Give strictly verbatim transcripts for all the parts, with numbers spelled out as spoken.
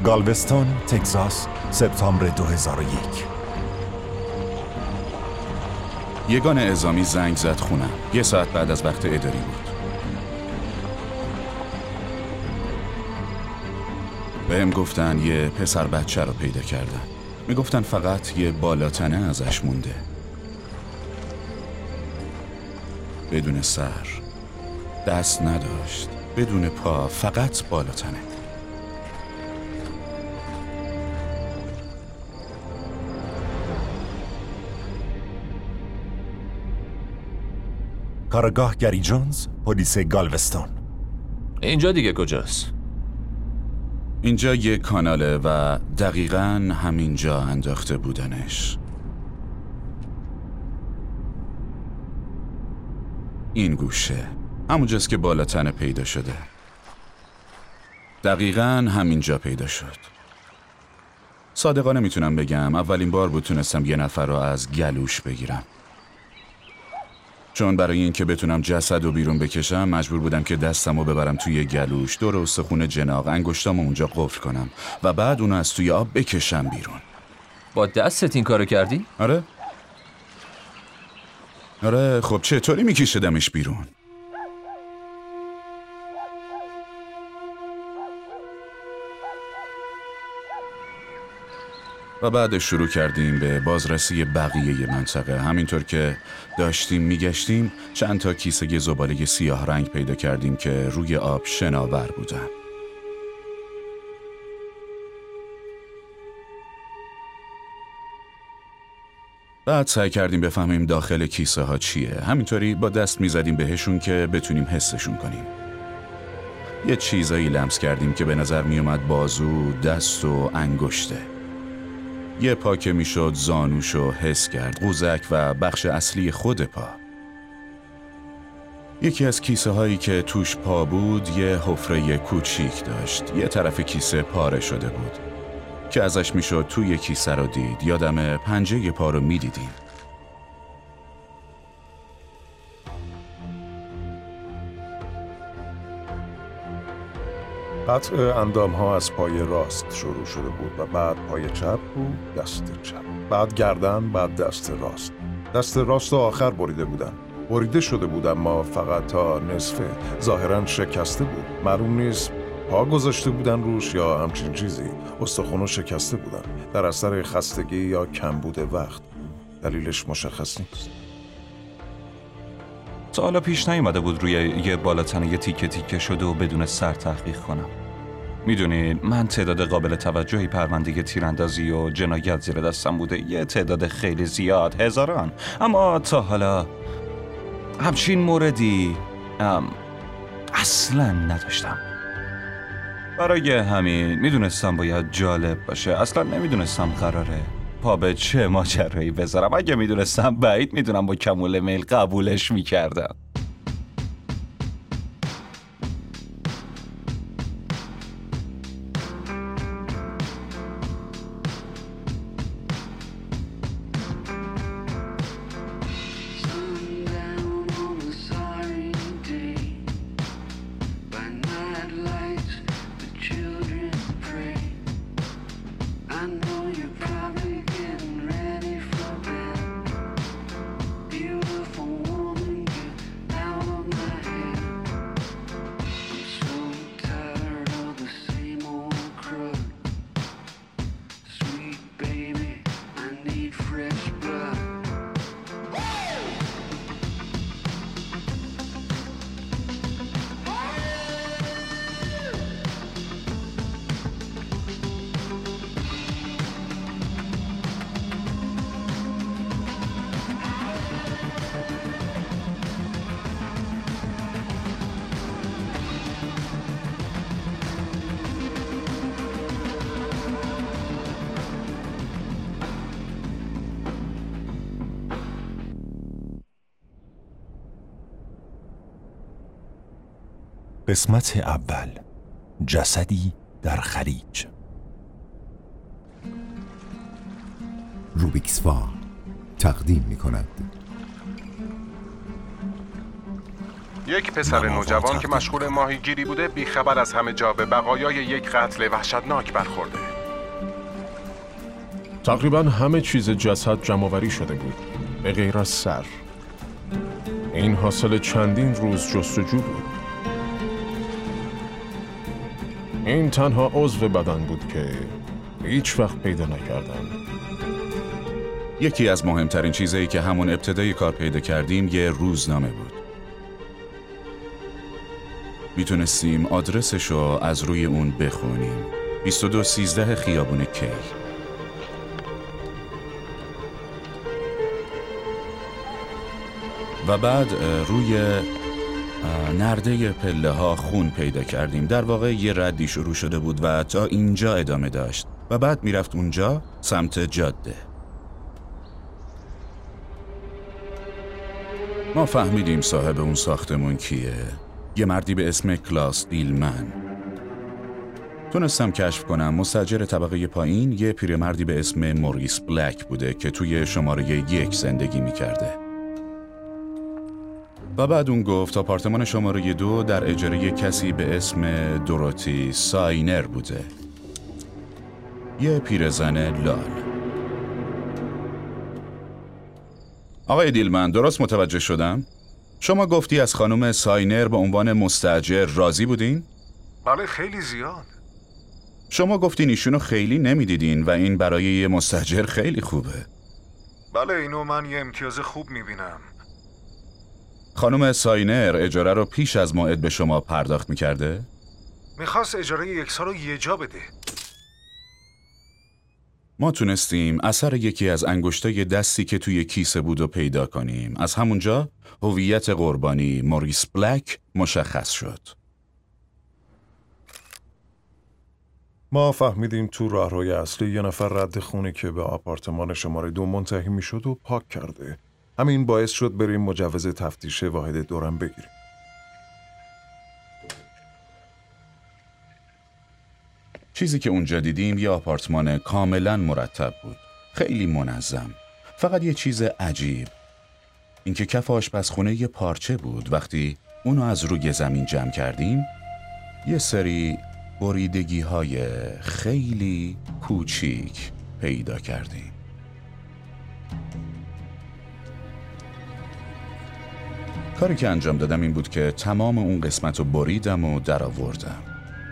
گالوستون، تگزاس، سپتامبر دو هزار و یک. یگان اعزامی زنگ زد خونم. یه ساعت بعد از وقت اداری بود. بهم گفتن یه پسر بچه رو پیدا کردن. میگفتن فقط یه بالاتنه ازش مونده. بدون سر، دست نداشت، بدون پا، فقط بالاتنه. کارگاه گری جونز، پلیس گالوستون. اینجا دیگه کجاست؟ اینجا یه کاناله و دقیقاً همینجا انداخته بودنش. این گوشه همونجاست که بالاتنه پیدا شده. دقیقاً همینجا پیدا شد. صادقانه میتونم بگم اولین بار بود تونستم یه نفر رو از گلوش بگیرم. چون برای این که بتونم جسد رو بیرون بکشم مجبور بودم که دستم رو ببرم توی گلوش، دور استخون جناق، انگشتام رو اونجا قفل کنم و بعد اونو از توی آب بکشم بیرون. با دستت این کارو کردی؟ آره آره خب چطوری میکشیدمش بیرون؟ و بعد شروع کردیم به بازرسی بقیه منطقه. همینطور که داشتیم میگشتیم چند تا کیسه زباله سیاه رنگ پیدا کردیم که روی آب شناور بودن. بعد سعی کردیم بفهمیم داخل کیسه ها چیه. همینطوری با دست میزدیم بهشون که بتونیم حسشون کنیم. یه چیزایی لمس کردیم که به نظر میومد بازو، دست و انگشته. یه پا که میشد زانوشو حس کرد، قوزک و بخش اصلی خود پا. یکی از کیسه هایی که توش پا بود یه حفره کوچیک داشت. یه طرف کیسه پاره شده بود که ازش میشد توی کیسه رو دید. یادم پنجه پا رو میدیدیم. قطع اندام ها از پای راست شروع شده بود و بعد پای چپ بود، دست چپ، بعد گردن، بعد دست راست. دست راست آخر بریده بودن. بریده شده بود اما فقط تا نصفه. ظاهراً شکسته بود. معلوم نیست پا گذاشته بودن روش یا همچین چیزی. استخوان‌ها شکسته بودن در اثر خستگی یا کمبود وقت. دلیلش مشخص نیست. تا حالا پیش نیومده بود روی یه بالاتنه یه تیکه تیکه شده و بدون سر تحقیق کنم. میدونید من تعداد قابل توجهی پرونده تیراندازی و جنایت زیر دستم بوده، یه تعداد خیلی زیاد، هزاران، اما تا حالا همچین موردی اصلا نداشتم. برای همین میدونستم باید جالب باشه. اصلا نمیدونستم قراره پا به چه ماجرایی بذارم. اگه میدونستم بعید میدونم با کمال میل قبولش میکردم. قسمت اول، جسدی در خلیج. روبیکس فا تقدیم می کند. یک پسر نما و نوجوان که تقدیم مشغول کنم. ماهیگیری بوده بیخبر از همه جا به بقایای یک قتل وحشتناک برخورده. تقریبا همه چیز جسد جمع‌آوری شده بود به غیر از سر. این حاصل چندین روز جستجو بود. این تنها عضو بدن بود که هیچ وقت پیدا نکردم. یکی از مهمترین چیزایی که همون ابتدای کار پیدا کردیم یه روزنامه بود. میتونستیم آدرسشو از روی اون بخونیم. بیست و دو سیزده خیابون کی. و بعد روی نرده پله ها خون پیدا کردیم. در واقع یه ردی شروع شده بود و تا اینجا ادامه داشت و بعد میرفت اونجا سمت جاده. ما فهمیدیم صاحب اون ساختمون کیه. یه مردی به اسم کلاس دیلمن. تونستم کشف کنم مستاجر طبقه پایین یه پیرمردی به اسم موریس بلک بوده که توی شماره یک زندگی میکرده. و بعد اون گفت آپارتمان شماره دو در اجاره کسی به اسم دوروتی ساینر بوده. یه پیرزن لال. آقای دیلمن، درست متوجه شدم؟ شما گفتی از خانم ساینر به عنوان مستاجر راضی بودین؟ بله، خیلی زیاد. شما گفتین ایشونو خیلی نمیدیدین و این برای یه مستاجر خیلی خوبه. بله، اینو من یه امتیاز خوب میبینم. خانم ساینر اجاره رو پیش از موعد به شما پرداخت میکرده؟ میخواست اجاره یک سال رو یه جا بده. ما تونستیم اثر یکی از انگشتای دستی که توی کیسه بود و پیدا کنیم. از همونجا هویت قربانی موریس بلک مشخص شد. ما فهمیدیم تو راهروی اصلی یه نفر رد خونه که به آپارتمان شماره دو منتهی میشد و پاک کرده. همین باعث شد بریم مجوز تفتیش واحد دورم بگیریم. چیزی که اونجا دیدیم یه آپارتمان کاملا مرتب بود. خیلی منظم. فقط یه چیز عجیب. اینکه کف آشپزخونه یه پارچه بود. وقتی اونو از روی زمین جمع کردیم یه سری بریدگی های خیلی کوچیک پیدا کردیم. کاری که انجام دادم این بود که تمام اون قسمت رو بریدم و در آوردم.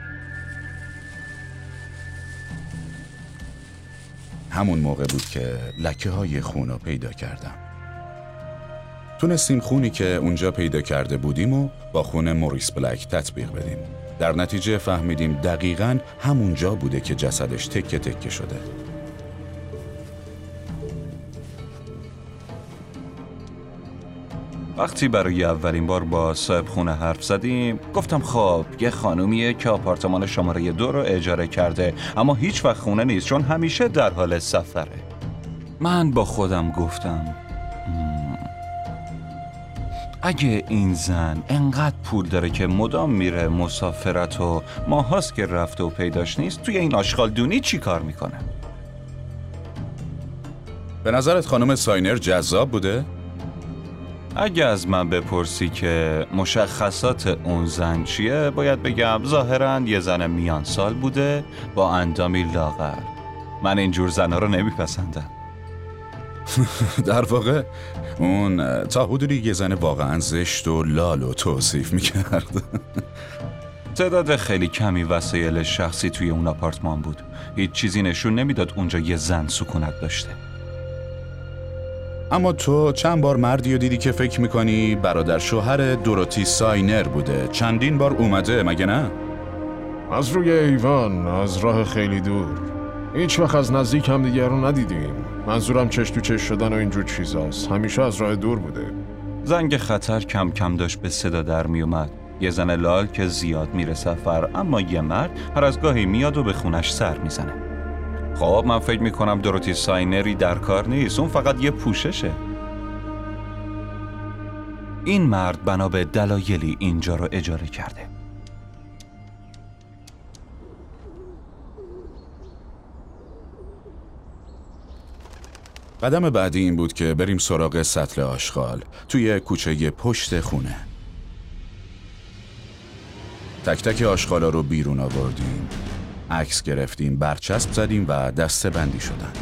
همون موقع بود که لکه های خون رو پیدا کردم. تونستیم خونی که اونجا پیدا کرده بودیم و با خون موریس بلک تطبیق بدیم. در نتیجه فهمیدیم دقیقاً همونجا بوده که جسدش تکه تکه شده. وقتی برای اولین بار با صاحب خونه حرف زدیم گفتم خب یه خانومیه که آپارتمان شماره دو رو اجاره کرده اما هیچ وقت خونه نیست چون همیشه در حال سفره. من با خودم گفتم اگه این زن انقدر پول داره که مدام میره مسافرت و ماهاست که رفته و پیداش نیست، توی این آشغال دونی چی کار میکنه؟ به نظرت خانم ساینر جذاب بوده؟ اگه از من بپرسی که مشخصات اون زن چیه باید بگم ظاهراً یه زن میان سال بوده با اندامی لاغر. من اینجور زنها رو نمیپسندم. در واقع اون تا حدودی یه زن واقعا زشت و لال و توصیف میکرد. تعداد خیلی کمی وسایل شخصی توی اون آپارتمان بود. هیچ چیزی نشون نمیداد اونجا یه زن سکونت داشته. اما تو چند بار مردی رو دیدی که فکر میکنی برادر شوهر دوروتی ساینر بوده. چندین بار اومده مگه نه؟ از روی ایوان، از راه خیلی دور. هیچ وقت از نزدیک هم دیگر رو ندیدیم. منظورم چش تو چش شدن و اینجور چیزاست. همیشه از راه دور بوده. زنگ خطر کم کم داشت به صدا در می اومد. یه زن لال که زیاد میره سفر، اما یه مرد هر از گاهی میاد و به خونش سر میزنه. خب من فکر میکنم دوروتی ساینری در کار نیست، اون فقط یه پوششه. این مرد بنا به دلایلی اینجا رو اجاره کرده. قدم بعدی این بود که بریم سراغ سطل آشغال توی کوچه پشت خونه. تک تک آشغالا رو بیرون آوردیم، عکس گرفتیم، برچسب زدیم و دسته بندی شدن.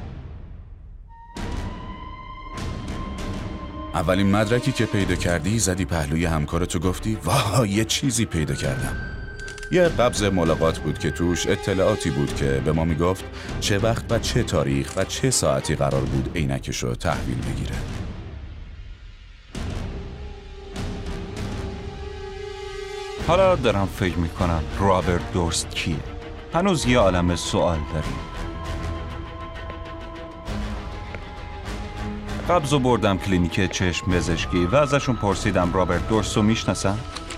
اولین مدرکی که پیدا کردی زدی پهلوی همکارتو گفتی واه یه چیزی پیدا کردم. یه قبض ملاقات بود که توش اطلاعاتی بود که به ما میگفت چه وقت و چه تاریخ و چه ساعتی قرار بود عینکشو تحویل بگیره. حالا دارم فکر میکنم رابرت دورست کیه؟ هنوز یه عالمه سوال داریم. قبضو بردم کلینیک چشم پزشکی و ازشون پرسیدم رابرت دورست رو میشناسن؟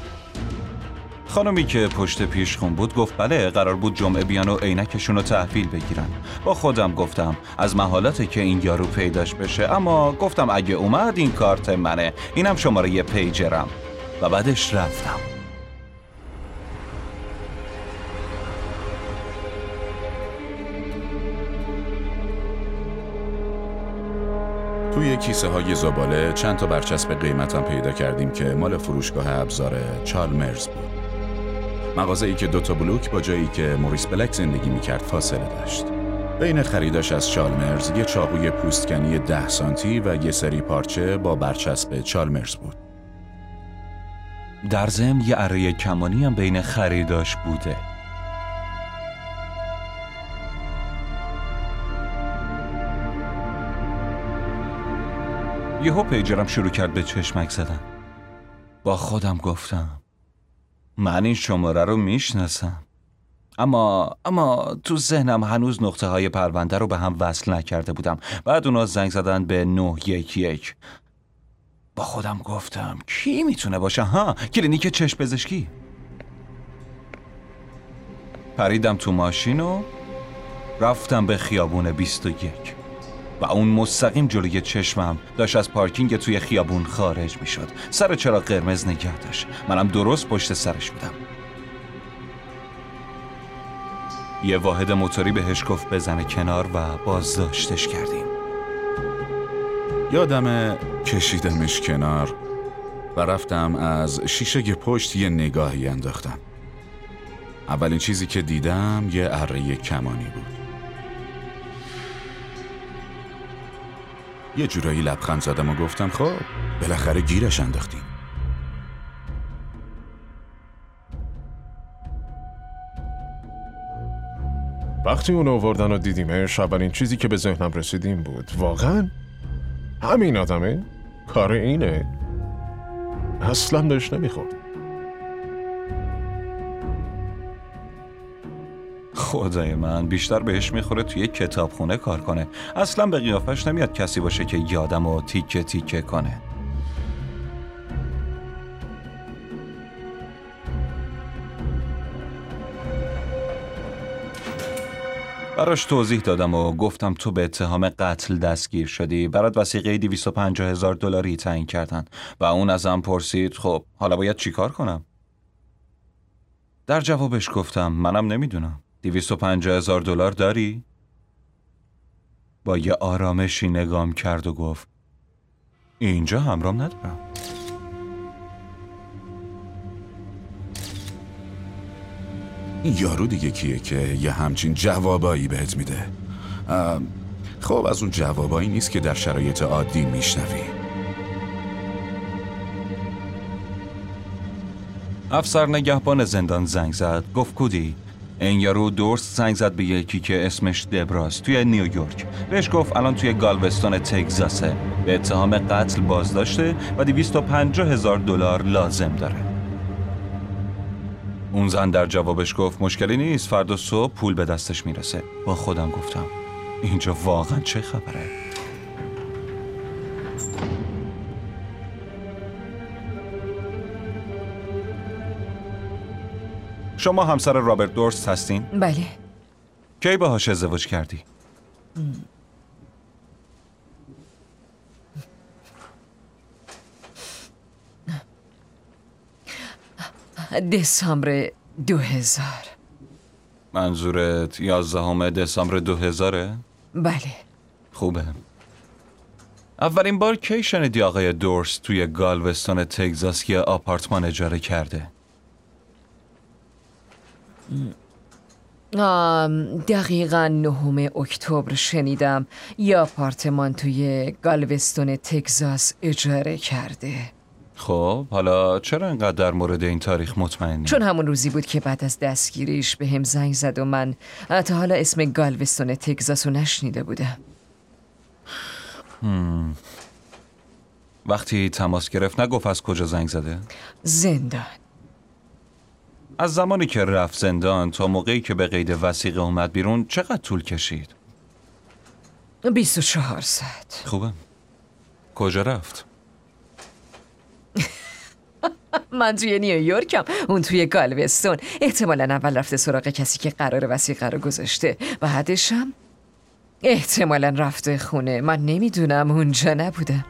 خانمی که پشت پیشخون بود گفت بله، قرار بود جمعه بیان و عینکشون رو تحویل بگیرن. با خودم گفتم از محالاته که این یارو پیداش بشه، اما گفتم اگه اومد این کارت منه، اینم شماره یه پیجرم. و بعدش رفتم. توی کیسه های زباله چند تا برچسب قیمتم پیدا کردیم که مال فروشگاه ابزار چالمرز بود. مغازه‌ای که دوتا بلوک با جایی که موریس بلک زندگی میکرد فاصله داشت. بین خریداش از چالمرز یه چاقوی پوستکنی ده سانتی و یه سری پارچه با برچسب چالمرز بود. در ضمن یه اره کمانی هم بین خریداش بوده. یهو پیجرم شروع کرد به چشمک زدن. با خودم گفتم من این شماره رو میشناسم، اما اما تو ذهنم هنوز نقطه های پرونده رو به هم وصل نکرده بودم. بعد اونا زنگ زدن به نه یک یک. با خودم گفتم کی میتونه باشه؟ ها، کلینیک چشم پزشکی. پریدم تو ماشین و رفتم به خیابون بیست و یک و اون مستقیم جلوی چشمم داشت از پارکینگ توی خیابون خارج می شد. سر چراغ قرمز نگه داشت. منم درست پشت سرش بودم. یه واحد موتوری بهش گفت بزنه کنار و بازداشتش کردیم. یادم کشیدمش کنار و رفتم از شیشه پشت یه نگاهی انداختم. اولین چیزی که دیدم یه اره کمانی بود. یه جورایی لبخند زدم و گفتم خب بالاخره گیرش انداختیم. وقتی اونو آوردن و دیدیمش، اولین چیزی که به ذهنم رسیدیم بود واقعا همین آدمه؟ کار اینه؟ اصلا بهش نمیخورد. خدای من، بیشتر بهش میخوره توی کتابخونه کار کنه. اصلا به قیافش نمیاد کسی باشه که یادم رو تیکه تیکه کنه. براش توضیح دادم و گفتم تو به اتهام قتل دستگیر شدی، برات وثیقه دویست و پنجاه هزار دلاری تعیین کردن و اون ازم پرسید خب حالا باید چیکار کنم؟ در جوابش گفتم منم نمیدونم. دویست و پنجاه هزار دلار داری؟ با یه آرامشی نگام کرد و گفت اینجا همرام ندارم. این یارو دیگه کیه که یه همچین جوابایی بهت میده؟ خب از اون جوابایی نیست که در شرایط عادی میشنوی. افسر نگهبان زندان زنگ زد. گفت کودی این یارو دورست زنگ زد به یکی که اسمش دبراست توی نیویورک. بهش گفت الان توی گالوستون تگزاسه، به اتهام قتل بازداشته و دویست و پنجاه هزار دلار لازم داره. اون زن در جوابش گفت مشکلی نیست، فردا صبح پول به دستش میرسه. با خودم گفتم اینجا واقعا چه خبره؟ شما همسر رابرت دورست هستین؟ بله. کی باهاش ازدواج کردی؟ دسامبر دو هزار. منظورت یازدهم دسامبر دو هزاره؟ بله. خوبه. اولین بار کی شنیدی آقای دورست توی گالوستون تگزاس یه آپارتمان اجاره کرده؟ آم، دقیقا نهم اکتبر شنیدم یه آپارتمان توی گالوستون تگزاس اجاره کرده. خب حالا چرا اینقدر در مورد این تاریخ مطمئنی؟ چون همون روزی بود که بعد از دستگیریش به هم زنگ زد و من تا حالا اسم گالوستون تگزاس رو نشنیده بودم. هم. وقتی تماس گرفت نگفت از کجا زنگ زده؟ زندان. از زمانی که رفت زندان تا موقعی که به قید وثیقه اومد بیرون چقدر طول کشید؟ بیست و چهار ساعت. خوبه. کجا رفت؟ من توی نیویورکم، اون توی گالوستون. احتمالاً اول رفته سراغ کسی که قرار وثیقه رو گذاشته، بعدشم احتمالاً رفته خونه. من نمیدونم، اونجا نبودم.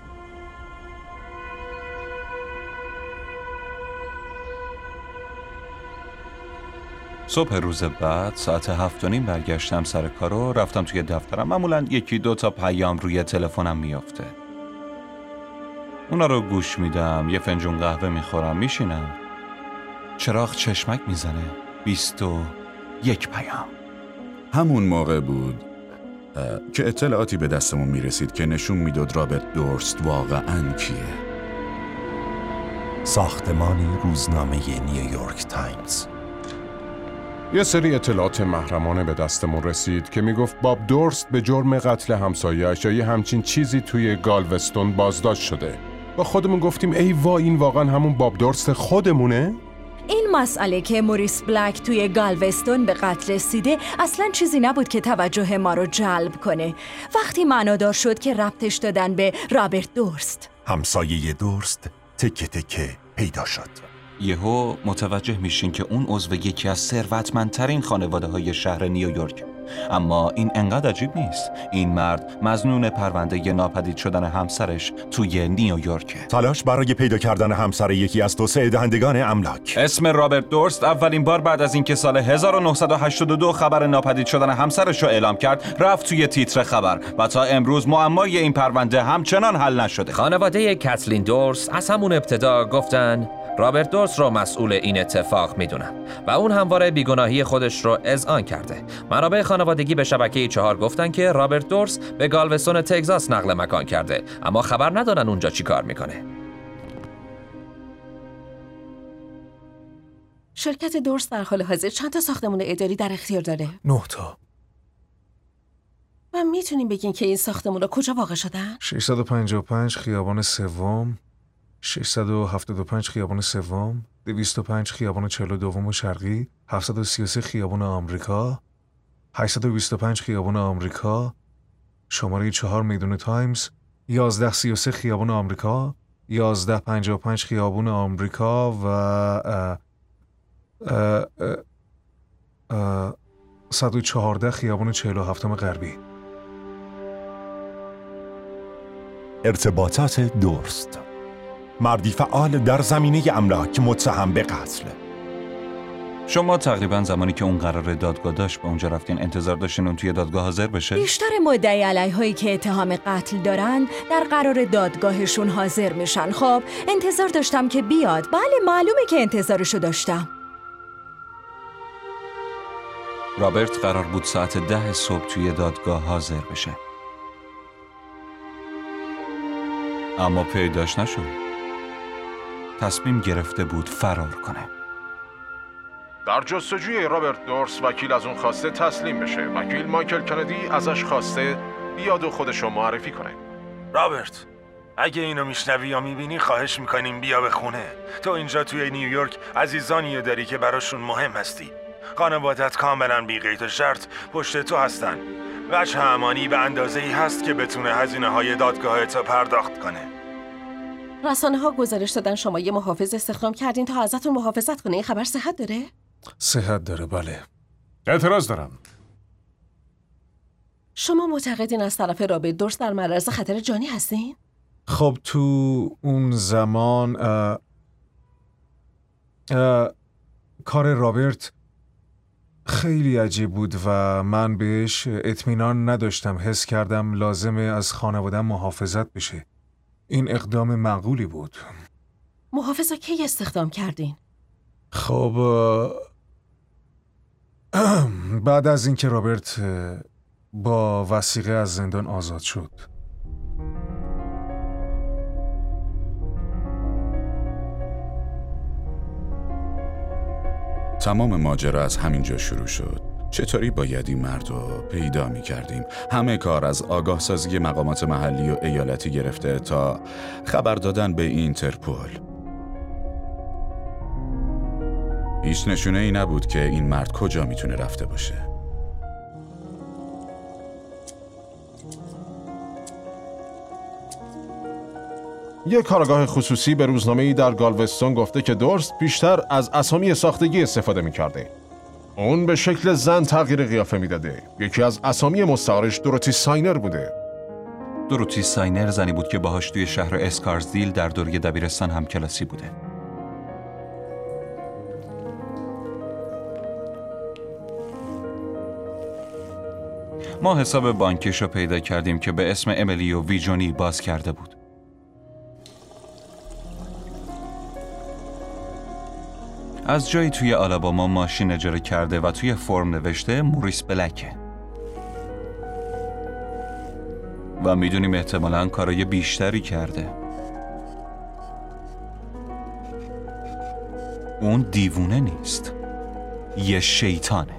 صبح روز بعد ساعت هفت و نیم برگشتم سر کار و رفتم توی دفترم. معمولاً یکی دو تا پیام روی تلفنم میافته. اونا رو گوش میدم، یه فنجون قهوه میخورم، میشینم. چراغ چشمک میزنه. بیست و یک پیام. همون موقع بود که اطلاعاتی به دستمون میرسید که نشون میداد رابرت دورست واقعاً کیه. ساختمانی روزنامه نیویورک تایمز. یه سری اطلاعات محرمانه به دستمون رسید که میگفت باب دورست به جرم قتل همسایه‌اش یا یه همچین چیزی توی گالوستون بازداشت شده. با خودمون گفتیم ای وا، این واقعا همون باب دورست خودمونه؟ این مسئله که موریس بلک توی گالوستون به قتل رسیده اصلا چیزی نبود که توجه ما رو جلب کنه. وقتی معنادار شد که ربطش دادن به رابرت دورست. همسایه دورست تکه تکه پیدا شد. یهو متوجه میشین که اون عضو یکی از ثروتمندترین خانواده های شهر نیویورک. اما این انقدر عجیب نیست. این مرد مظنون پرونده ناپدید شدن همسرش توی نیویورکه. تلاش برای پیدا کردن همسر یکی از توسعه دهندگان املاک. اسم رابرت دورست اولین بار بعد از اینکه سال هزار و نهصد و هشتاد و دو خبر ناپدید شدن همسرش رو اعلام کرد رفت توی تیتر خبر و تا امروز معمای این پرونده همچنان حل نشده. خانواده کتلین دورست از همون ابتدا گفتن رابرت دورست رو مسئول این اتفاق میدونم و اون همواره بیگناهی خودش رو اذعان کرده. منابع خانوادگی به شبکه چهار گفتن که رابرت دورست به گالوستون تگزاس نقل مکان کرده، اما خبر ندارن اونجا چی کار میکنه. شرکت دورست در حال حاضر چند تا ساختمون اداری در اختیار داره؟ نه تا. و میتونیم بگین که این ساختمون کجا واقع شدن؟ ششصد و پنجاه و پنج خیابان سوم، ششصد و هفتاد و پنج خیابان سوم، دویست و پنج خیابان چهل و دو شرقی، هفتصد و سی و سه خیابان آمریکا، هشتصد و بیست و پنج خیابان آمریکا، شماره چهار میدون تایمز، یازده سی و سه خیابان آمریکا، یازده پنجاه و پنج خیابان آمریکا و اه اه اه اه صد و چهارده خیابان چهل و هفتم غربی. ارتباطات دورست. مردی فعال در زمینه املاک متهم به قتل. شما تقریبا زمانی که اون قرار دادگاه داشت به اونجا رفتین انتظار داشتین اون توی دادگاه حاضر بشه؟ بیشتر مدعی علیه‌هایی که اتهام قتل دارن در قرار دادگاهشون حاضر میشن. خب انتظار داشتم که بیاد. بله معلومه که انتظارشو داشتم. رابرت قرار بود ساعت ده صبح توی دادگاه حاضر بشه، اما پیداش نشد. تصمیم گرفته بود فرار کنه. در جستجوی رابرت دورست وکیل از اون خواسته تسلیم بشه. وکیل مایکل کندی ازش خواسته بیاد و خودشو معرفی کنه. رابرت، اگه اینو میشنوی یا میبینی خواهش میکنیم بیا به خونه. تو اینجا توی نیویورک عزیزانی داری که براشون مهم هستی. خانوادت کاملا بی قید و شرط پشت تو هستن. وجه امانی به اندازه‌ای هست که بتونه هزینه‌های دادگاهت رو پرداخت کنه. رسانه ها گزارش دادن شما یه محافظ استخدام کردین تا ازتون محافظت کنه. این خبر صحت داره؟ صحت داره، بله. اعتراض دارم. شما معتقدین از طرف رابرت دورست در معرض خطر جانی هستین؟ خب تو اون زمان اه اه کار رابرت خیلی عجیب بود و من بهش اطمینان نداشتم. حس کردم لازمه از خانواده‌ام محافظت بشه. این اقدام معقولی بود. محافظ کی استخدام کردین؟ خب بعد از اینکه رابرت با وثیقه از زندان آزاد شد، تمام ماجرا از همینجا شروع شد. چطوری باید این مرد رو پیدا می کردیم؟ همه کار از آگاه سازی مقامات محلی و ایالتی گرفته تا خبر دادن به اینترپول. هیچ نشونه ای نبود که این مرد کجا میتونه رفته باشه. یک کارآگاه خصوصی به روزنامه‌ای در گالوستون گفته که دورست بیشتر از اسامی ساختگی استفاده می‌کرده. اون به شکل زن تغییر قیافه میداده. یکی از اسامی مستعارش دوروتی ساینر بوده. دوروتی ساینر زنی بود که باهاش توی شهر اسکارزدیل در دوره دبیرستان هم کلاسی بوده. ما حساب بانکیش رو پیدا کردیم که به اسم امیلی و ویجونی باز کرده بود. از جایی توی آلاباما ماشین اجاره کرده و توی فرم نوشته موریس بلکه. و میدونیم احتمالاً کارای بیشتری کرده. اون دیوونه نیست. یه شیطانه.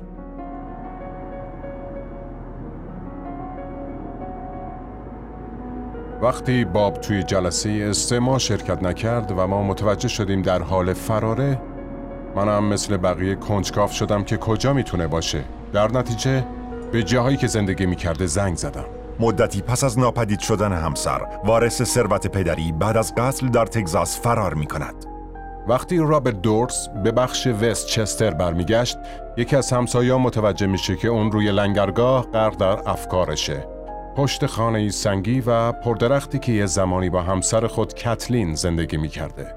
وقتی باب توی جلسه استماع شرکت نکرد و ما متوجه شدیم در حال فراره، منم مثل بقیه کنجکاو شدم که کجا میتونه باشه. در نتیجه به جاهایی که زندگی میکرده زنگ زدم. مدتی پس از ناپدید شدن همسر، وارث ثروت پدری بعد از قتل در تگزاس فرار میکند. وقتی رابرت دورس به بخش وستچستر برمیگشت، یکی از همسایه‌ها متوجه میشه که اون روی لنگرگاه غرق در افکارشه. پشت خانه‌ای سنگی و پردرختی که یه زمانی با همسر خود کتلین زندگی میکرده.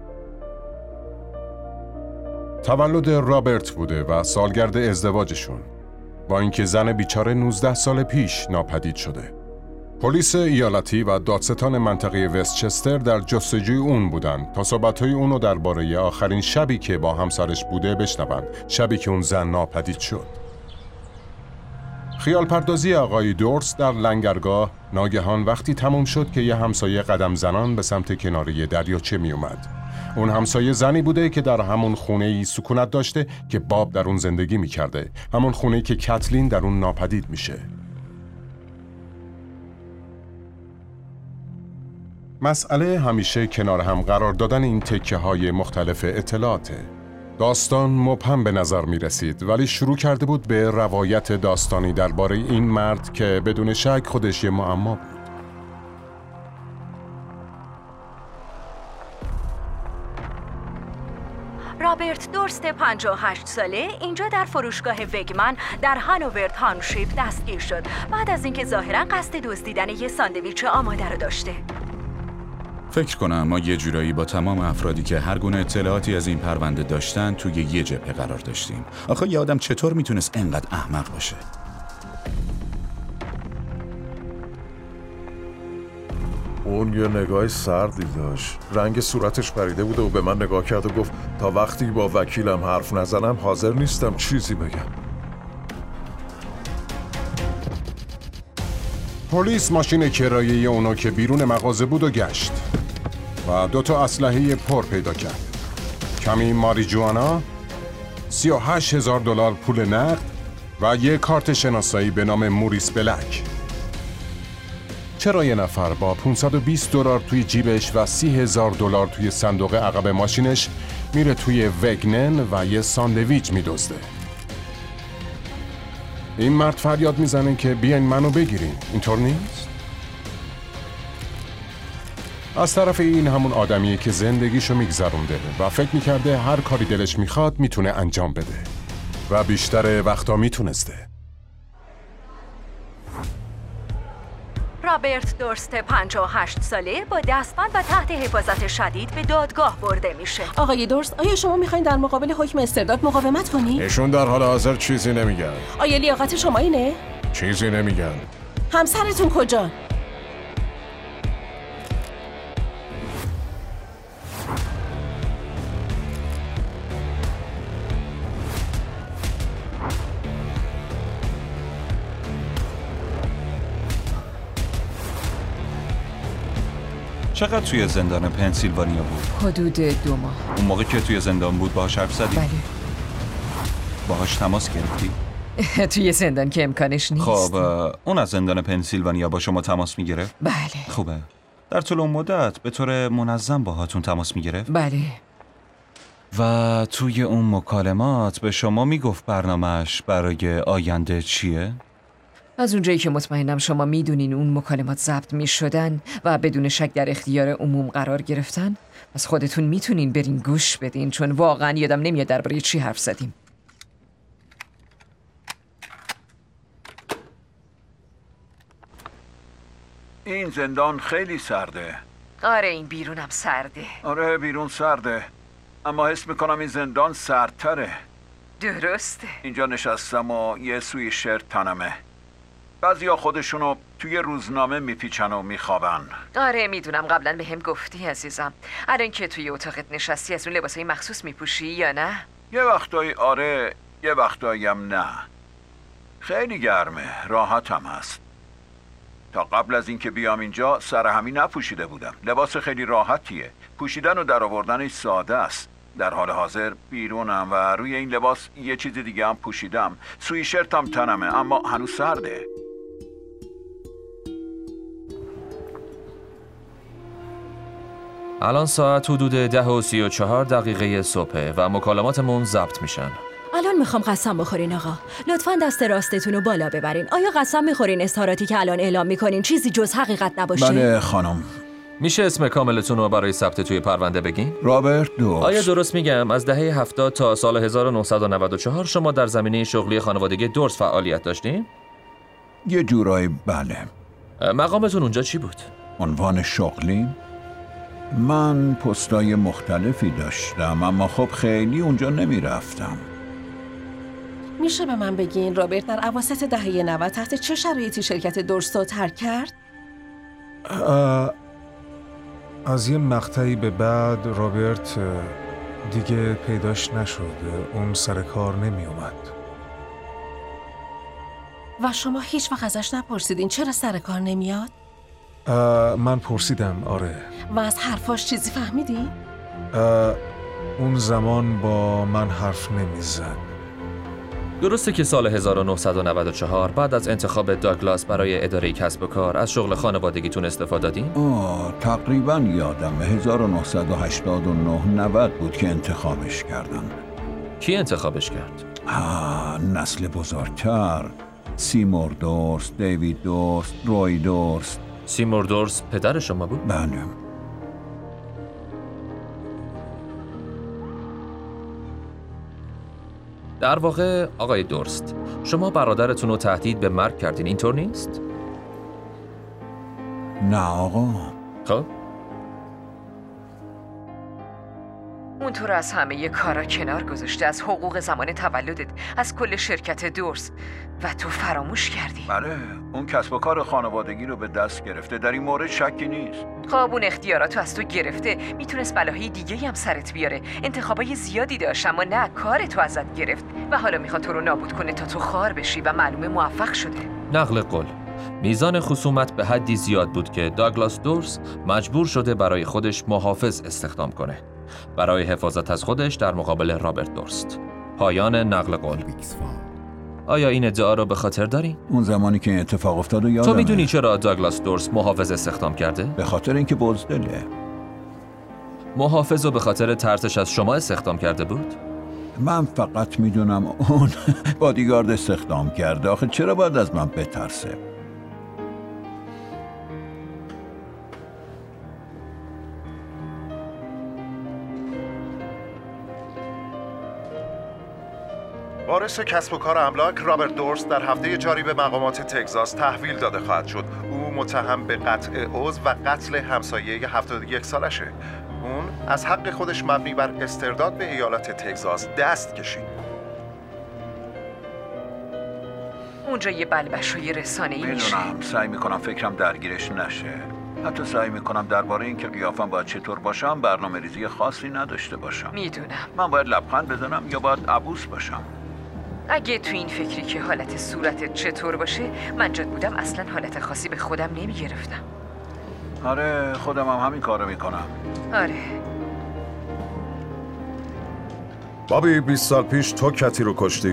تولد رابرت بوده و سالگرد ازدواجشون، با اینکه زن بیچاره نوزده سال پیش ناپدید شده. پلیس ایالتی و دادستان منطقه وستچستر در جستجوی اون بودن تا صحبت‌های اونو درباره آخرین شبی که با همسرش بوده بشنون، شبی که اون زن ناپدید شد. خیال پردازی آقای دورس در لنگرگاه ناگهان وقتی تموم شد که یه همسایه قدم زنان به سمت کناره دریاچه می اومد. اون همسایه زنی بوده که در همون خونه‌ای سکونت داشته که باب در اون زندگی می کرده. همون خونه‌ای که کتلین در اون ناپدید میشه. مسئله همیشه کنار هم قرار دادن این تکه های مختلف اطلاعاته. داستان مبهم به نظر می رسید، ولی شروع کرده بود به روایت داستانی درباره این مرد که بدون شک خودش یه معما بود. رابرت دورست پنجاه و هشت ساله اینجا در فروشگاه وگمن در هانوور تاونشیپ دستگیر شد بعد از اینکه ظاهراً قصد دزدیدن یه ساندویچ آماده رو داشته. فکر کنم ما یه جورایی با تمام افرادی که هر گونه اطلاعاتی از این پرونده داشتن توی یه جبهه قرار داشتیم. آخه یه آدم چطور میتونست انقدر احمق باشه؟ اون یه نگاه سردی داشت. رنگ صورتش پریده بوده و به من نگاه کرد و گفت تا وقتی با وکیلم حرف نزنم حاضر نیستم چیزی بگم. پلیس ماشین کرایه‌ای اونو که بیرون مغازه بود و گشت و دو تا اسلحه پر پیدا کرد. کمی ماریجوانا، سی و هشت هزار دلار پول نقد و یه کارت شناسایی به نام موریس بلک. چرا یه نفر با پانصد و بیست دلار توی جیبش و سی هزار دلار توی صندوق عقب ماشینش میره توی وگنن و یه ساندویچ میدزده؟ این مرد فریاد میزنه که بیاین منو بگیرین، اینطور نیست؟ از طرف این همون آدمیه که زندگیشو میگذرونده و فکر میکرده هر کاری دلش میخواد میتونه انجام بده و بیشتر وقتا میتونسته. رابرت دورست پنجاه و هشت ساله با دستبند و تحت حفاظت شدید به دادگاه برده میشه. آقای دورست، آیا شما میخواین در مقابل حکم استرداد مقاومت کنید؟ ایشون در حال حاضر چیزی نمیگن. آیا لیاقت شما اینه؟ چیزی نمیگن. همسرتون کجا؟ چقدر توی زندان پنسیلوانیا بود؟ حدود دو ماه. اون موقع که توی زندان بود باهاش حرف زدی؟ بله. باهاش تماس گرفتی؟ توی زندان که امکانش نیست. خب اون از زندان پنسیلوانیا با شما تماس میگرفت؟ بله. خوبه. در طول اون مدت به طور منظم باهاتون تماس میگرفت؟ بله. و توی اون مکالمات به شما میگفت برنامه‌اش برای آینده چیه؟ از اونجایی که مطمئنم شما میدونین اون مکالمات ضبط میشدن و بدون شک در اختیار عموم قرار گرفتن، از خودتون میتونین برین گوش بدین، چون واقعا یادم نمیاد درباره چی حرف زدیم. این زندان خیلی سرده. آره این بیرونم سرده. آره بیرون سرده، اما حس میکنم این زندان سردتره. درسته. اینجا نشستم و یه سوی شرت تنمه. بعضیا خودشونو توی روزنامه میپیچن و میخوابن. آره میدونم، قبلا به هم گفتی عزیزم. الان که توی اتاقت نشستی از اون لباسای مخصوص میپوشی یا نه؟ یه وقتایی آره، یه وقتایی هم نه. خیلی گرمه، راحتم هست. تا قبل از اینکه بیام اینجا سر همین نپوشیده بودم. لباس خیلی راحتیه، پوشیدن و در آوردنش ساده است. در حال حاضر بیرونم و روی این لباس یه چیز دیگه هم پوشیدم. سوی شرتم تنمه اما هنوز سرده. الان ساعت حدود ده و سی و چهار دقیقه صبحه و مکالماتمون ضبط میشن. الان میخوام قسم بخورین آقا. لطفاً دست راستتون رو بالا ببرین. آیا قسم میخورین اظهاراتی که الان اعلام میکنین چیزی جز حقیقت نباشه؟ بله خانم. میشه اسم کاملتون رو برای ثبت توی پرونده بگین؟ رابرت دورس. آیا درست میگم از دهه هفتاد تا سال هزار و نهصد و نود و چهار شما در زمینه شغلی خانوادگی دورس فعالیت داشتین؟ یه جورایی بله. مقامتون اونجا چی بود؟ عنوان شغلی؟ من پستای مختلفی داشتم اما خب خیلی اونجا نمیرفتم. میشه به من بگین رابرت در اواسط دهه نود تحت چه شرایطی شرکت دورس رو ترک کرد؟ از یه مقطعی به بعد رابرت دیگه پیداش نشد. اون سر کار نمی اومد. و شما هیچ وقت ازش نپرسیدین چرا سر کار نمیاد؟ من پرسیدم آره. و از حرفاش چیزی فهمیدی؟ اون زمان با من حرف نمیزد. درسته که سال هزار و نهصد و نود و چهار بعد از انتخاب داگلاس برای اداره کسب و کار از شغل خانوادگیتون استفاده دادین؟ آه تقریبا یادم هزار و نهصد و هشتاد و نه نود بود که انتخابش کردن. کی انتخابش کرد؟ آه نسل بزرگتر. سیمور دورس، دیوید دورس، روی دورس. سیمور دورس پدر شما بود؟ بله. در واقع آقای دورست، شما برادرتون رو تهدید به مرگ کردین، اینطور نیست؟ نه آقا. خب اون تو رو از همه ی کارا کنار گذاشته، از حقوق زمان تولدت، از کل شرکت دورس، و تو فراموش کردی. بله اون کسب و کار خانوادگی رو به دست گرفته، در این مورد شکی نیست. خب اون اختیاراتو از تو گرفته، میتونست بلاهای دیگه هم سرت بیاره. انتخابای زیادی داشت اما نه، کارتو ازت گرفت و حالا میخواد تو رو نابود کنه تا تو خار بشی و معلومه موفق شده. نقل قول. میزان خصومت به حدی زیاد بود که داگلاس دورس مجبور شده برای خودش محافظ استخدام کنه برای حفاظت از خودش در مقابل رابرت دورست. پایان نقل قول. آیا این ادعا رو به خاطر داری؟ اون زمانی که اتفاق افتاد و یادمه. تو میدونی چرا داگلاس دورس محافظ استخدام کرده؟ به خاطر اینکه بزدله. محافظ رو به خاطر ترسش از شما استخدام کرده بود؟ من فقط میدونم اون بادیگارد استخدام کرده. آخه چرا باید از من بترسه؟ وارث کسب و کار املاک رابرت دورس در هفته جاری به مقامات تگزاس تحویل داده خواهد شد. او متهم به قطع عضو و قتل همسایه هفتاد و یک سالشه. اون از حق خودش مبنی بر استرداد به ایالت تگزاس دست کشید. اونجا یه بلبشوی رسانه‌ای میشه. میدونم، سعی میکنم فکرم درگیرش نشه. حتی سعی میکنم درباره اینکه قیافم باید چطور باشم برنامه ریزی خاصی نداشته باشم. میدونم. من باید لبخند بزنم یا باید عبوس باشم؟ اگه تو این فکری که حالت صورتت چطور باشه من جات بودم اصلا حالت خاصی به خودم نمیگرفتم. آره خودم هم همین کارو میکنم. آره. بابی بیست سال پیش تو کتی رو کشتی؟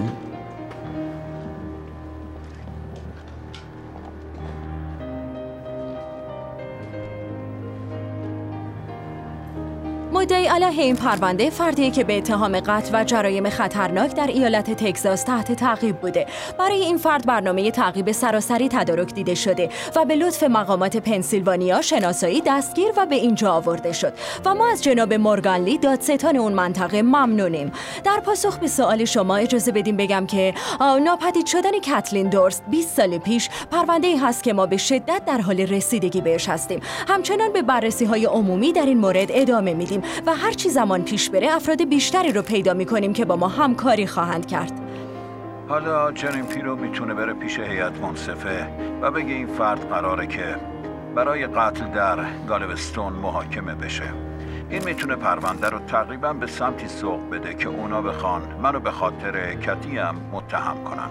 مدعی علیه این پرونده فردی که به اتهام قتل و جرایم خطرناک در ایالت تگزاس تحت تعقیب بوده. برای این فرد برنامه تعقیب سراسری تدارک دیده شده و به لطف مقامات پنسیلوانیا شناسایی دستگیر و به اینجا آورده شد و ما از جناب مورگان لی دادستان اون منطقه ممنونیم. در پاسخ به سوال شما اجازه بدیم بگم که ناپدید شدن کتلین دورست بیست سال پیش پرونده‌ای هست که ما به شدت در حال رسیدگی بهش هستیم. همچنان به بررسی‌های عمومی در این مورد ادامه میدیم و هر چی زمان پیش بره افراد بیشتری رو پیدا میکنیم که با ما همکاری خواهند کرد. حالا چنین پیرو میتونه بره پیش هیئت منصفه و بگه این فرد قراره که برای قتل در گالوستون محاکمه بشه. این میتونه پرونده رو تقریبا به سمتی سوق بده که اونا بخوان منو به خاطر کتیم متهم کنن.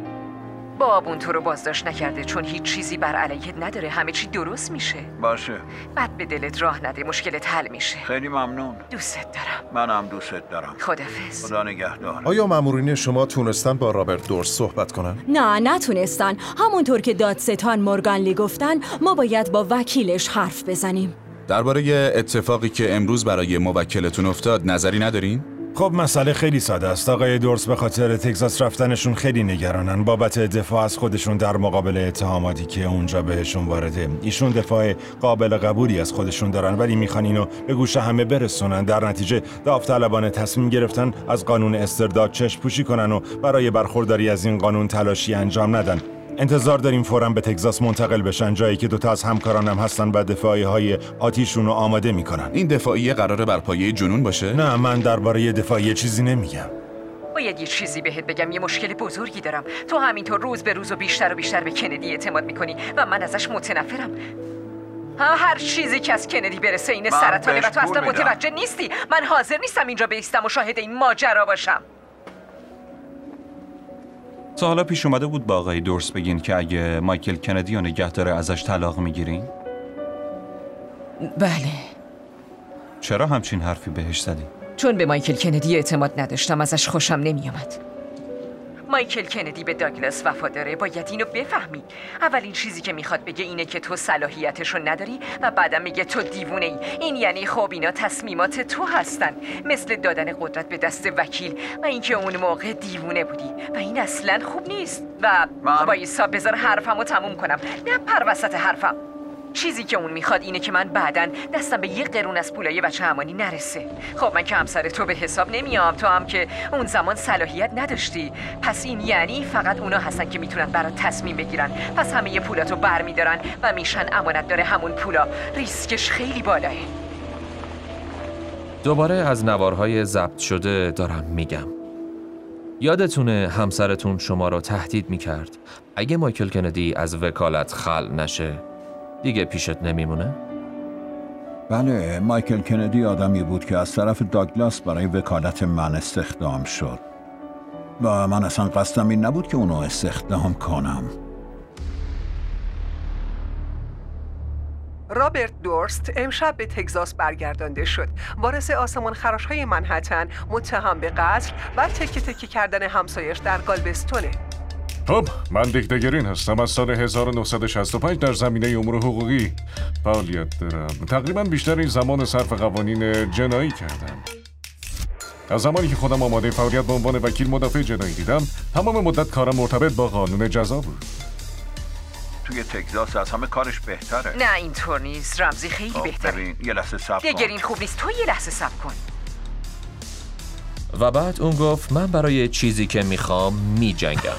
باب اون تو رو بازداشت نکرده چون هیچ چیزی بر علیهت نداره، همه چی درست میشه. باشه. بعد به دلت راه نده، مشکلت حل میشه. خیلی ممنون. دوست دارم. منم دوست دارم. خدافظ. خدا نگهدار. آیا مامورین شما تونستن با رابرت دورست صحبت کنن؟ نه نتونستن. همونطور که دادستان مورگان لی گفتن ما باید با وکیلش حرف بزنیم. درباره اتفاقی که امروز برای موکلتون افتاد نظری ندارین؟ خب مسئله خیلی ساده است. آقای دورس به خاطر تگزاس رفتنشون خیلی نگرانن بابت دفاع از خودشون در مقابل اتهاماتی که اونجا بهشون وارده. ایشون دفاع قابل قبولی از خودشون دارن ولی میخوان اینو به گوش همه برسونن. در نتیجه داوطلبانه تصمیم گرفتن از قانون استرداد چشم پوشی کنن و برای برخورداری از این قانون تلاشی انجام ندن. انتظار داریم فوراً به تگزاس منتقل بشن، جایی که دوتا از همکارانم هستن و دفاعی های آتیشون رو آماده میکنن. این دفاعیه قراره بر پایه جنون باشه؟ نه من درباره دفاعیه چیزی نمیگم. باید یه چیزی بهت بگم، یه مشکل بزرگی دارم. تو همینطور روز به روز و بیشتر و بیشتر به کندی اعتماد میکنی و من ازش متنفرم. هر چیزی که از کندی برسه این سرطانه و تو اصلا متوجه نیستی. من حاضر نیستم اینجا بایستم و شاهد این ماجرا باشم. تا حالا پیش اومده بود با آقای دورس بگین که اگه مایکل کندی رو نگه داره ازش طلاق میگیرین؟ بله. چرا همچین حرفی بهش زدی؟ چون به مایکل کندی اعتماد نداشتم، ازش خوشم نمیامد. مایکل کندی به داگلاس وفاداره، باید اینو بفهمی. اولین چیزی که میخواد بگه اینه که تو صلاحیتشو نداری و بعدم میگه تو دیوونه ای. این یعنی خب اینا تصمیمات تو هستن، مثل دادن قدرت به دست وکیل و اینکه اون موقع دیوونه بودی و این اصلا خوب نیست. و وایسا بذار حرفمو تموم کنم، نه پر وسط حرفم. چیزی که اون میخواد اینه که من بعداً دستم به یه قرون از پولای بچه همانی نرسه. خب من که همسر تو به حساب نمیام، تو هم که اون زمان صلاحیت نداشتی. پس این یعنی فقط اونا هستن که میتونن برات تصمیم بگیرن. پس همه ی پولاتو برمیدارن و میشن امانت داره همون پولا. ریسکش خیلی بالاه. دوباره از نوارهای ضبط شده دارم میگم. یادتونه همسرتون شما رو تهدید میکرد اگه مایکل کندی از وکالت خلع نشه دیگه پیشت نمیمونه؟ بله، مایکل کندی آدمی بود که از طرف داگلاس برای وکالت من استخدام شد و من اصلا قصدم این نبود که اونو استخدام کنم. رابرت دورست امشب به تگزاس برگردانده شد. وارث آسمان خراش‌های منهتن متهم به قتل و تکه تکه کردن همسایش در گالوستونه. خب من دیک دگرین هستم. از سال هزار و نهصد و شصت و پنج در زمینه امور حقوقی فعالیت دارم. تقریبا بیشتر این زمان صرف قوانین جنایی کردم. از زمانی که خودم آماده فعالیت به عنوان وکیل مدافع جنایی دیدم، تمام مدت کارم مرتبط با قانون جزا بود. توی تگزاس از همه کارش بهتره. نه اینطور نیست، رمزی خیلی بهتره. ببین یه لحظه صبر کن. دگرین خوب نیست، تو یه لحظه صبر کن. و بعد اون گفت من برای چیزی که میخوام میجنگم.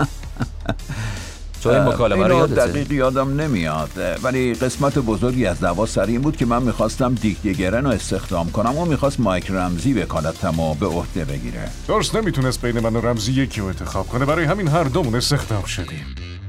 تو این مکالمه رو یادته؟ دقیق یادم نمیاد، ولی قسمت بزرگی از دعوا سر این بود که من میخواستم دیک دیگرن رو استخدام کنم و میخواست مایک رمزی وکالتمو به عهده بگیره. درست نمیتونست بین من و رمزی یکی رو انتخاب کنه، برای همین هر دومون استخدام شدیم.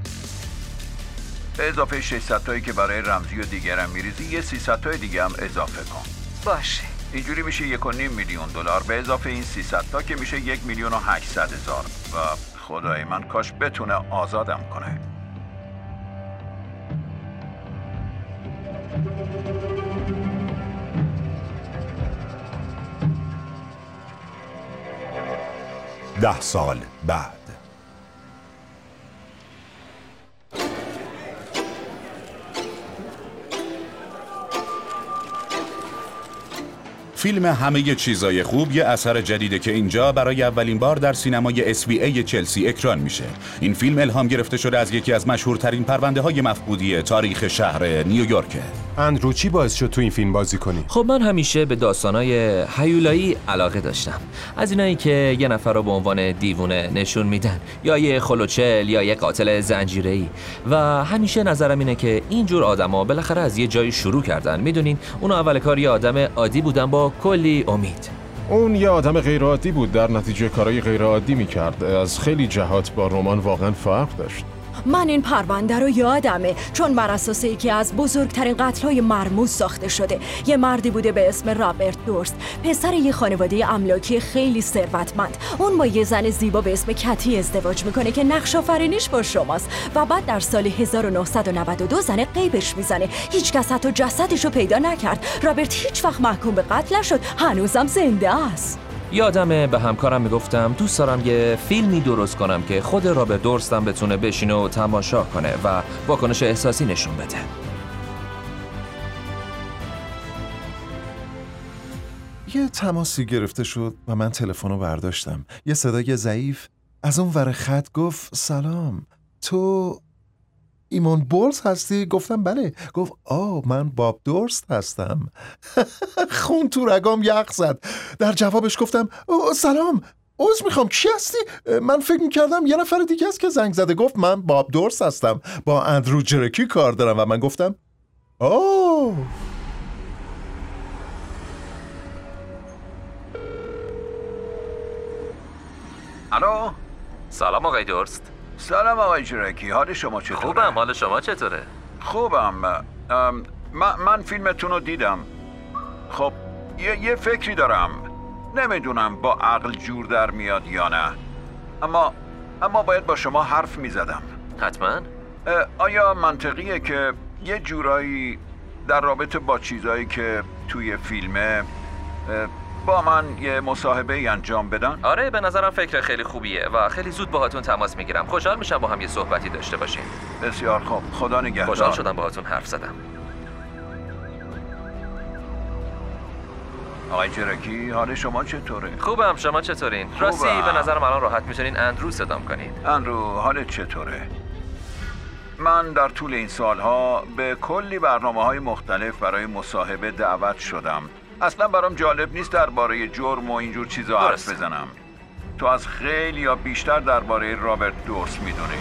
به اضافه ششصد تایی که برای رمزی و دیگرم میریزی، یه سیصد تای دیگه هم اضافه کن. باشه. اینجوری میشه یک و نیم میلیون دلار به اضافه این سیصد تا که میشه یک میلیون و هشتصد هزار. و خدای من کاش بتونه آزادم کنه. ده سال بعد. فیلم همه چیزای خوب یه اثر جدیده که اینجا برای اولین بار در سینمای اس وی ای چلسی اکران میشه. این فیلم الهام گرفته شده از یکی از مشهورترین پرونده های مفقودی تاریخ شهر نیویورک. اندرو چی باعث شد تو این فیلم بازی کنی؟ خب من همیشه به داستانای هیولایی علاقه داشتم. از اینایی که یه نفر رو به عنوان دیوونه نشون میدن، یا یه خلوچل یا یه قاتل زنجیره‌ای. و همیشه نظرم اینه که اینجور آدما بالاخره از یه جایی شروع کردن. میدونین اون اول کار یه آدم عادی بودن با کلی امید. اون یه آدم غیرعادی بود، در نتیجه کارهای غیرعادی میکرد. از خیلی جهات با رمان واقعا فرق داشت. من این پرونده رو یادمه، چون بر اساس یکی از بزرگترین قتل‌های مرموز ساخته شده. یه مردی بوده به اسم رابرت دورست، پسر یه خانواده املاکی خیلی ثروتمند. اون با یه زن زیبا به اسم کتی ازدواج میکنه که نقش آفرینیش با شماست و بعد در سال هزار و نهصد و نود و دو زن غیبش میزنه. هیچ کس حتی جسدش رو پیدا نکرد. رابرت هیچ وقت محکوم به قتل نشد، هنوزم زنده است. یادمه به همکارم میگفتم دوست دارم یه فیلمی درست کنم که خود رابرت دورستم بتونه بشینه و تماشا کنه و واکنش احساسی نشون بده. یه تماسی گرفته شد و من تلفن رو برداشتم. یه صدای ضعیف از اون ور خط گفت سلام، تو ایمان بولز هستی؟ گفتم بله. گفت آه من باب دورست هستم. خون تو رگام یخ زد. در جوابش گفتم سلام، عذر میخوام، کی هستی؟ من فکر میکردم یه نفر دیگه است که زنگ زده. گفت من باب دورست هستم، با اندرو جرکی کار دارم. و من گفتم آه. الو، سلام آقای دورست. سلام آقای جرکی، حال شما چطوره؟ خوبم، حال شما چطوره؟ خوبم. من, من فیلمتون رو دیدم. خب یه, یه فکری دارم، نمیدونم با عقل جور در میاد یا نه، اما اما باید با شما حرف میزدم. حتما. آیا منطقیه که یه جورایی در رابطه با چیزایی که توی فیلمه با من یه مصاحبه ای انجام بدن؟ آره، به نظرم فکر خیلی خوبیه و خیلی زود باهاتون تماس میگیرم. خوشحال میشم با هم یه صحبتی داشته باشیم. بسیار خوب، خدا نگهدار. خوشحال شدم باهاتون حرف زدم. آقای جرکی، حال شما چطوره؟ خوبم، شما چطورین؟ راستی به نظرم الان راحت میتونین اندرو صدام کنین. اندرو، حالت چطوره؟ من در طول این سالها به کلی برنامه‌های مختلف برای مصاحبه دعوت شدم. اصلا برام جالب نیست درباره جرم و اینجور چیزا حرف بزنم. تو از خیلی یا بیشتر درباره رابرت دورست میدونی.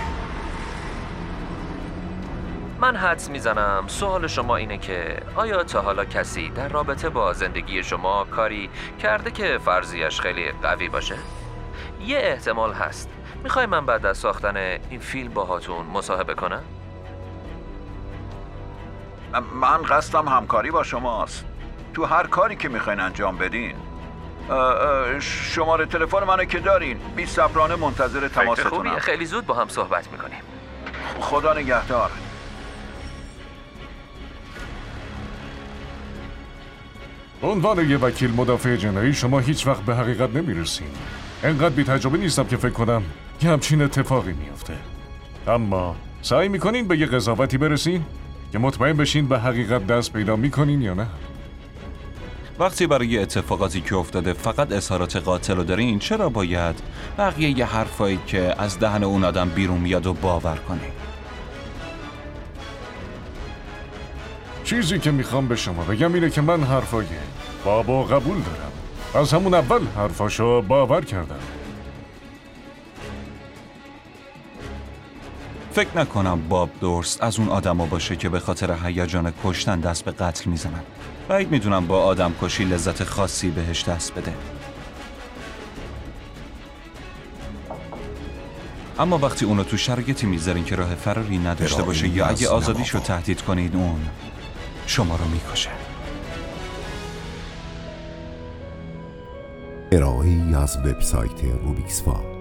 من حدس میزنم سوال شما اینه که آیا تا حالا کسی در رابطه با زندگی شما کاری کرده که فرضیش خیلی قوی باشه؟ یه احتمال هست. میخوای من بعد از ساختن این فیلم باهاتون مصاحبه کنم؟ من قصدم همکاری با شماست. تو هر کاری که میخواین انجام بدین. شماره تلفن منو که دارین، بیست صبرانه منتظر تماستونم. خیلی زود با هم صحبت میکنیم. خدا نگهدار. عنوان یه وکیل مدافع جنایی شما هیچ وقت به حقیقت نمیرسین. انقدر بی تجربه نیستم که فکر کنم یه همچین اتفاقی میفته. اما سعی میکنین به یه قضاوتی برسین که مطمئن بشین به حقیقت دست پیدا میکنین یا نه. وقتی برای اتفاقاتی که افتاده فقط اظهارات قاتل رو دارین، چرا باید بقیه یه حرفایی که از دهن اون آدم بیرون میاد و باور کنین؟ چیزی که میخوام به شما بگم اینه که من حرفای بابا قبول دارم. از همون اول حرفاشو باور کردم. فکر نکنم باب دورست از اون آدما باشه که به خاطر هیجان کشتن دست به قتل میزنن. بعید میدونم با آدم کشی لذت خاصی بهش دست بده. اما وقتی اونو تو شرایطی میذارین که راه فراری نداشته باشه یا اگه آزادیشو تهدید کنید، اون شما رو میکشه. ارائه‌ای از وبسایت روبیکس فال.